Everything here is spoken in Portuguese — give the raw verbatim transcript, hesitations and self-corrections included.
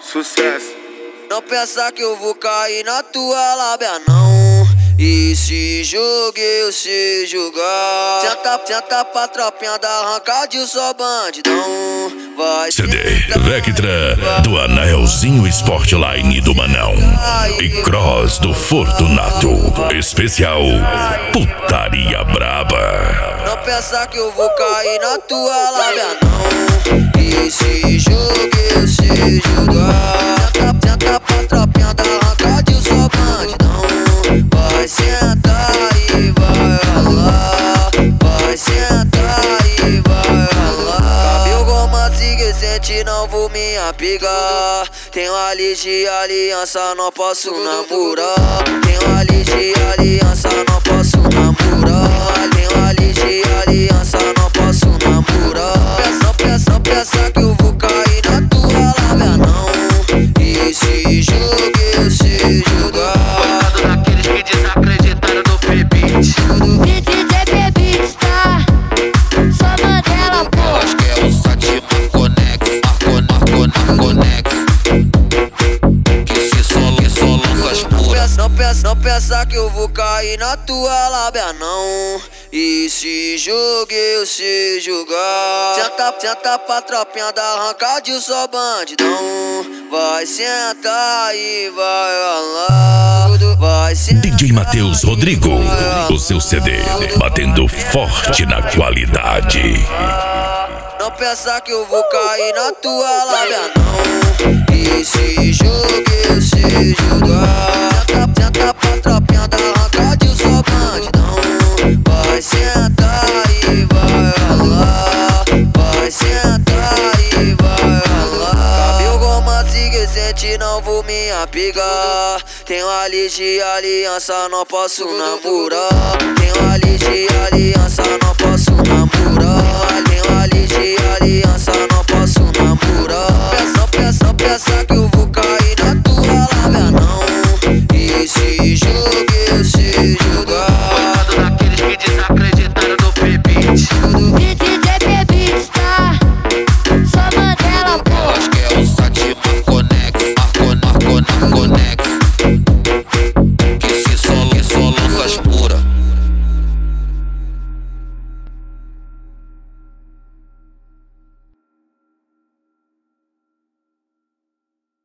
Sucesso. Não pensa que eu vou cair na tua lábia, não. E se jogue, eu sei jogar. Senta, senta pra tropinha da arranca de só bandidão. Vai C D Vectra do Anelzinho Sportline do Manão e Cross do Fortunato. Especial Putaria Braba. Não pensa que eu vou cair na tua lábia, não. E se jogue, eu sei jogar. Senta, senta pra tropinha da arranca de só bandidão. Vai sentar e vai ralar. Vai sentar e vai ralar. Cabelo romance que sente, não vou me apegar. Tenho a lista de aliança, não posso namorar. Tenho a lista de aliança, não posso namorar. Tenho a lista de aliança, não posso namorar. Pensa, pensa, pensa que eu vou cair na tua lábia, não. E se jogue, eu sei jogar. Desacreditaram no P-Beat. D J P-Beat tá só Mandela, pô. Eu acho que é o Sati Marconex, Marco, Marco, Marconex. Que se só, que só lança as puras. Não pensa, não pensa que eu vou cair na tua lábia, não. E se jogue, eu sei jogar. Senta, senta pra tropinha da arranca de só bandidão. Vai sentar e vai ralar. Vai sentar. D J Matheus Rodrigo, o seu C D batendo forte na qualidade. Não pensa que eu vou cair na tua lábia, não. E se jogue, eu sei jogar. Senta, senta pra tropinha da arranca de só bandidão. Vai sentar e vai ralar. Vai sentar e vai ralar. Cabelo romance que sente, não vou me apegar. Tenho a lista de aliança, não posso namorar. Tenho a lista de aliança, não posso namorar. Tenho a